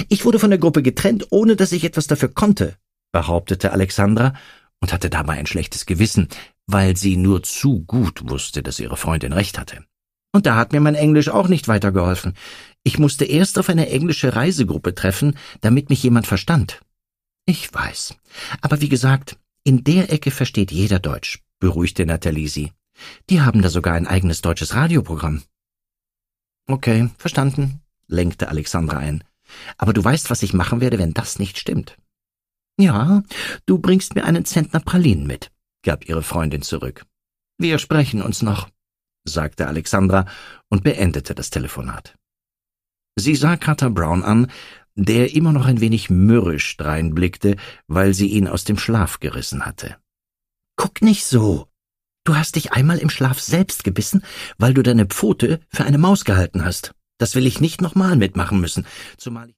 Ich wurde von der Gruppe getrennt, ohne dass ich etwas dafür konnte, behauptete Alexandra und hatte dabei ein schlechtes Gewissen, weil sie nur zu gut wusste, dass ihre Freundin recht hatte. Und da hat mir mein Englisch auch nicht weitergeholfen. Ich musste erst auf eine englische Reisegruppe treffen, damit mich jemand verstand. Ich weiß. Aber wie gesagt, in der Ecke versteht jeder Deutsch, beruhigte Nathalie sie. Die haben da sogar ein eigenes deutsches Radioprogramm. Okay, verstanden, lenkte Alexandra ein. Aber du weißt, was ich machen werde, wenn das nicht stimmt. Ja, du bringst mir einen Zentner Pralinen mit, gab ihre Freundin zurück. Wir sprechen uns noch, sagte Alexandra und beendete das Telefonat. Sie sah Carter Brown an, der immer noch ein wenig mürrisch dreinblickte, weil sie ihn aus dem Schlaf gerissen hatte. »Guck nicht so! Du hast dich einmal im Schlaf selbst gebissen, weil du deine Pfote für eine Maus gehalten hast. Das will ich nicht nochmal mitmachen müssen, zumal ich